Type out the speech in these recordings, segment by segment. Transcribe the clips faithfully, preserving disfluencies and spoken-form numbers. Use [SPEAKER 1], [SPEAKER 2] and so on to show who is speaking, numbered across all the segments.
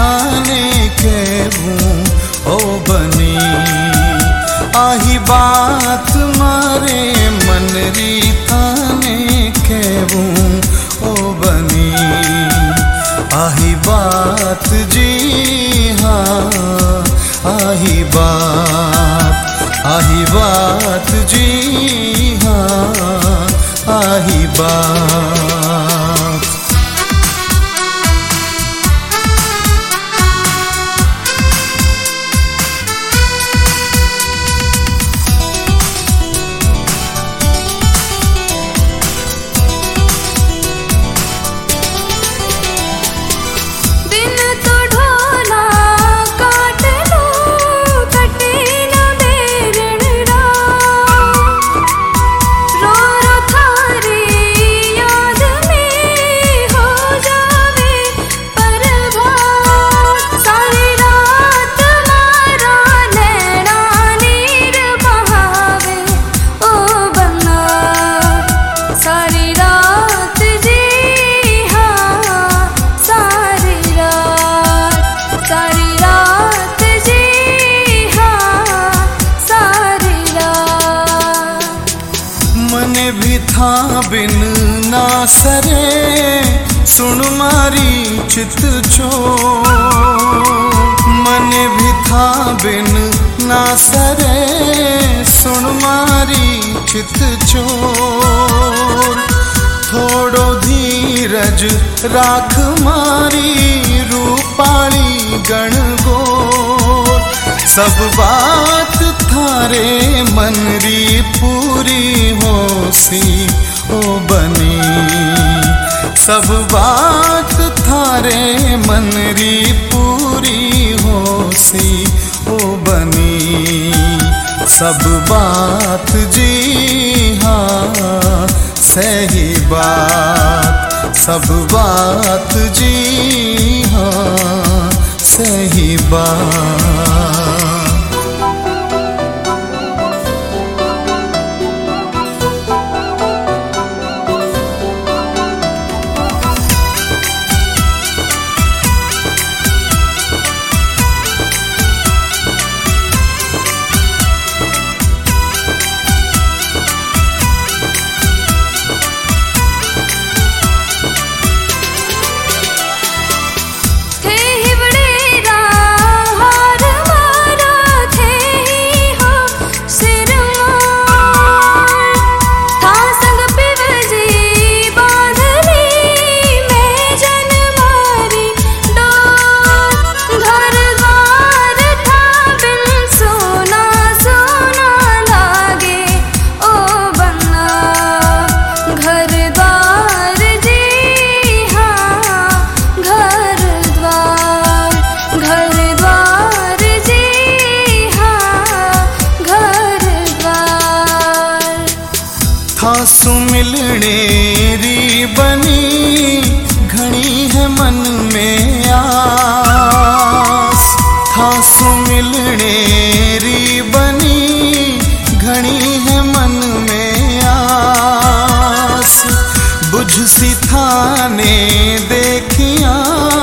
[SPEAKER 1] थाने कहूँ ओ बनी। आही बात मारे मनरी थाने कहूँ ओ बनी। आही बात जी हाँ आही बात, आही बात जी हाँ आही बात। भी था बिन ना सरे सुन मारी चित चोर। मन भी था बिन ना सरे सुन मारी चित चोर। थोड़ो धीरज राख मारी रूपाली गणगोर। सब बात थारे मनरी पूरी होसी ओ बनी। सब बात थारे मनरी पूरी होसी ओ बनी। सब बात जी हाँ सही बात, सब बात जी हाँ सही बात। सुमिलनेरी बनी घनी है मन में आस। था सुमिलनेरी बनी घनी है मन में आस। बुझ सी थाने देखिया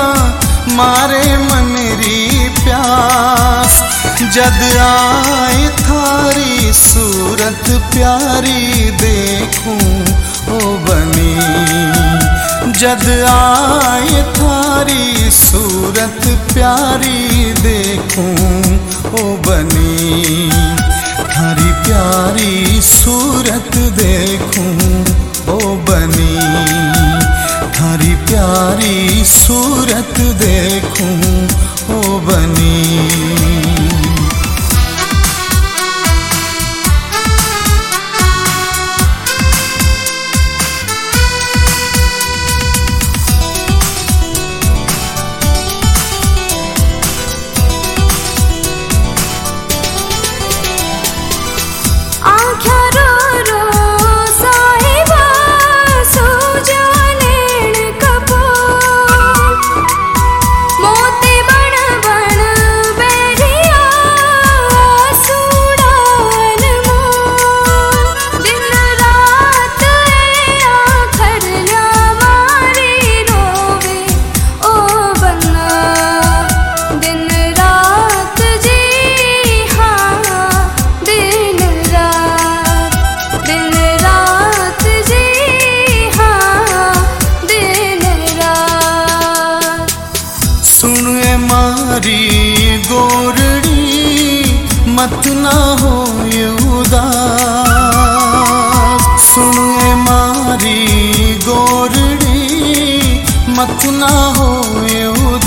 [SPEAKER 1] मारे मनरी प्यास। जद आए थारी सूरत प्यारी देखूं ओ बनी। जद आए थारी सूरत प्यारी देखूं ओ बनी। थारी प्यारी सूरत देखूं ओ बनी। थारी प्यारी सूरत देखूं ओ बनी।
[SPEAKER 2] मोती
[SPEAKER 1] मत ना होए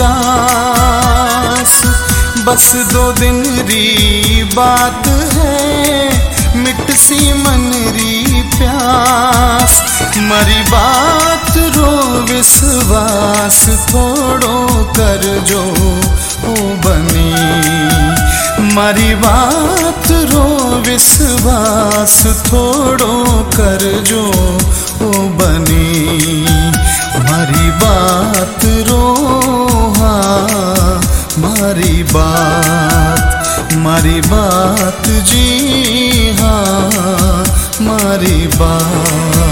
[SPEAKER 1] उदास। बस दो दिन री बात है, मिट सी मन री प्यास। मरी बात रो विश्वास थोड़ो कर जो ओ बनी। मरी बात रो विश्वास थोड़ो कर जो ओ बनी। मरी बात रो हाँ मारी बात, मारी बात जी हाँ मारी बात।